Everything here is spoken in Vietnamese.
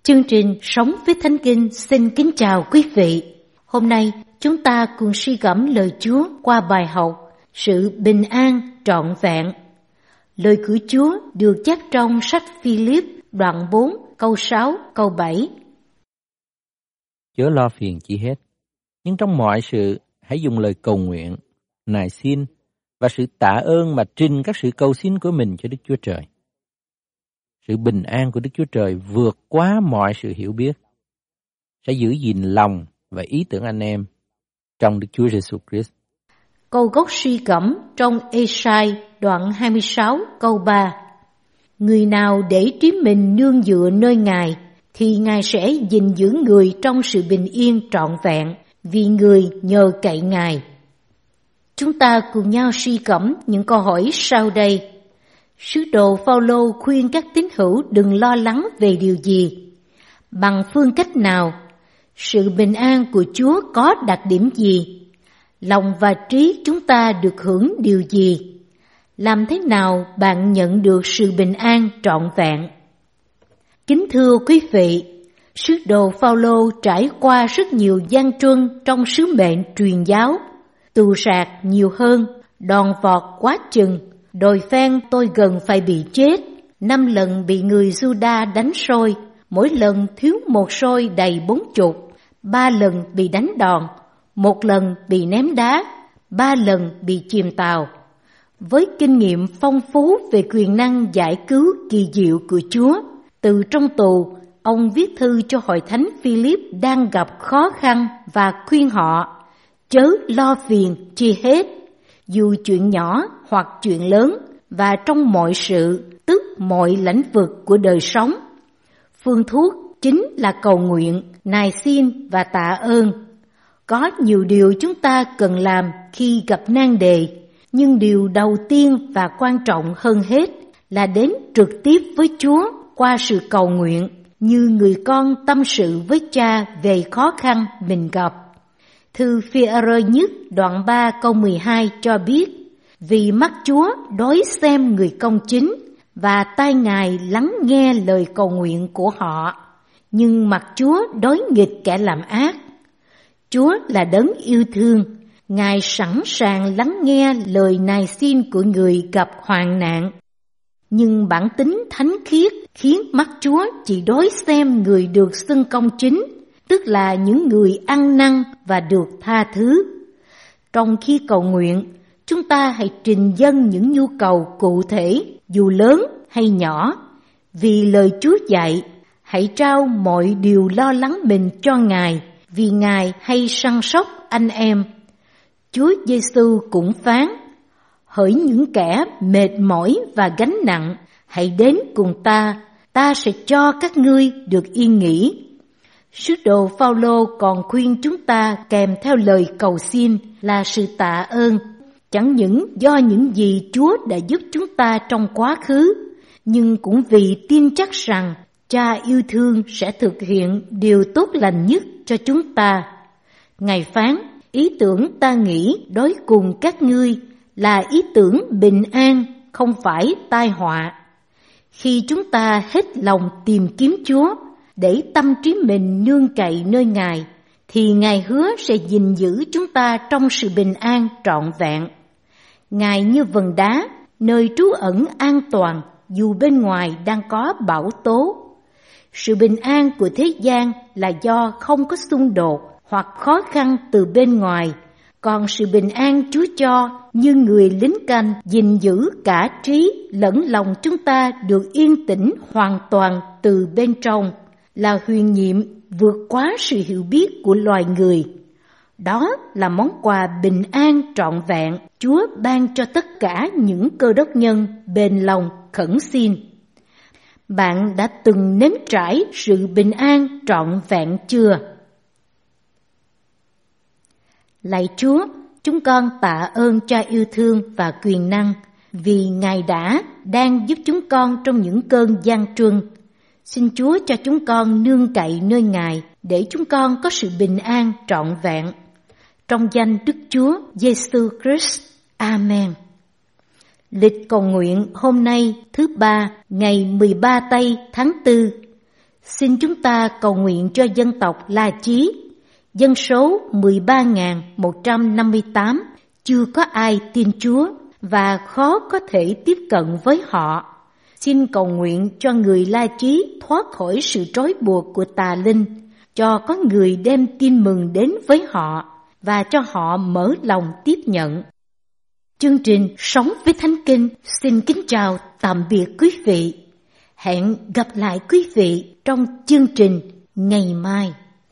Chương trình Sống với Thánh Kinh xin kính chào quý vị. Hôm nay chúng ta cùng suy gẫm lời Chúa qua bài học Sự bình an trọn vẹn. Lời của Chúa được chép trong sách Philip đoạn 4 câu 6 câu 7. Chớ lo phiền chi hết, nhưng trong mọi sự hãy dùng lời cầu nguyện, nài xin và sự tạ ơn mà trình các sự cầu xin của mình cho Đức Chúa Trời. Sự bình an của Đức Chúa Trời vượt quá mọi sự hiểu biết, sẽ giữ gìn lòng và ý tưởng anh em trong Đức Chúa Giêsu Christ. Câu gốc suy gẫm trong Ê-sai đoạn 26 câu 3. Người nào để trí mình nương dựa nơi Ngài, thì Ngài sẽ gìn giữ người trong sự bình yên trọn vẹn, vì người nhờ cậy Ngài. Chúng ta cùng nhau suy gẫm những câu hỏi sau đây. Sứ đồ Phao-lô khuyên các tín hữu đừng lo lắng về điều gì? Bằng phương cách nào? Sự bình an của Chúa có đặc điểm gì? Lòng và trí chúng ta được hưởng điều gì? Làm thế nào bạn nhận được sự bình an trọn vẹn? Kính thưa quý vị, sứ đồ Phao-lô trải qua rất nhiều gian truân trong sứ mệnh truyền giáo, tù sạc nhiều hơn, đòn vọt quá chừng. Đôi phen tôi gần phải bị chết, 5 lần bị người Juda đánh soi, mỗi lần thiếu một soi đầy 40, 3 lần bị đánh đòn, 1 lần bị ném đá, 3 lần bị chìm tàu. Với kinh nghiệm phong phú về quyền năng giải cứu kỳ diệu của Chúa, từ trong tù, ông viết thư cho hội thánh Philip đang gặp khó khăn và khuyên họ chớ lo phiền chi hết, dù chuyện nhỏ hoặc chuyện lớn, và trong mọi sự, tức mọi lĩnh vực của đời sống. Phương thuốc chính là cầu nguyện, nài xin và tạ ơn. Có nhiều điều chúng ta cần làm khi gặp nan đề, nhưng điều đầu tiên và quan trọng hơn hết là đến trực tiếp với Chúa qua sự cầu nguyện, như người con tâm sự với cha về khó khăn mình gặp. Thư Phi-e-rơ nhất đoạn 3 câu 12 cho biết, vì mắt Chúa đối xem người công chính và tai Ngài lắng nghe lời cầu nguyện của họ, nhưng mặt Chúa đối nghịch kẻ làm ác. Chúa là đấng yêu thương, Ngài sẵn sàng lắng nghe lời nài xin của người gặp hoạn nạn. Nhưng bản tính thánh khiết khiến mắt Chúa chỉ đối xem người được xưng công chính, tức là những người ăn năn và được tha thứ. Trong khi cầu nguyện, chúng ta hãy trình dâng những nhu cầu cụ thể, dù lớn hay nhỏ, vì lời Chúa dạy, hãy trao mọi điều lo lắng mình cho Ngài, vì Ngài hay săn sóc anh em. Chúa Giêsu cũng phán, hỡi những kẻ mệt mỏi và gánh nặng, hãy đến cùng ta sẽ cho các ngươi được yên nghỉ. Sứ đồ Phao-lô còn khuyên chúng ta kèm theo lời cầu xin là sự tạ ơn, chẳng những do những gì Chúa đã giúp chúng ta trong quá khứ, nhưng cũng vì tin chắc rằng Cha yêu thương sẽ thực hiện điều tốt lành nhất cho chúng ta. Ngài phán, ý tưởng ta nghĩ đối cùng các ngươi là ý tưởng bình an, không phải tai họa. Khi chúng ta hết lòng tìm kiếm Chúa, để tâm trí mình nương cậy nơi Ngài, thì Ngài hứa sẽ gìn giữ chúng ta trong sự bình an trọn vẹn. Ngài như vầng đá, nơi trú ẩn an toàn, dù bên ngoài đang có bão tố. Sự bình an của thế gian là do không có xung đột hoặc khó khăn từ bên ngoài, còn sự bình an Chúa cho như người lính canh gìn giữ cả trí lẫn lòng chúng ta được yên tĩnh hoàn toàn từ bên trong, là huyền nhiệm vượt quá sự hiểu biết của loài người. Đó là món quà bình an trọn vẹn Chúa ban cho tất cả những Cơ Đốc nhân bền lòng khẩn xin. Bạn đã từng nếm trải sự bình an trọn vẹn chưa? Lạy Chúa, chúng con tạ ơn Cha yêu thương và quyền năng, vì Ngài đang giúp chúng con trong những cơn gian truân. Xin Chúa cho chúng con nương cậy nơi Ngài để chúng con có sự bình an trọn vẹn. Trong danh Đức Chúa Giêsu Christ. Amen. Lịch cầu nguyện hôm nay thứ Ba, ngày 13 Tây tháng 4. Xin chúng ta cầu nguyện cho dân tộc La Chí, dân số 13.158, chưa có ai tin Chúa và khó có thể tiếp cận với họ. Xin cầu nguyện cho người La Chí thoát khỏi sự trói buộc của tà linh, cho có người đem tin mừng đến với họ và cho họ mở lòng tiếp nhận. Chương trình Sống với Thánh Kinh xin kính chào tạm biệt quý vị. Hẹn gặp lại quý vị trong chương trình ngày mai.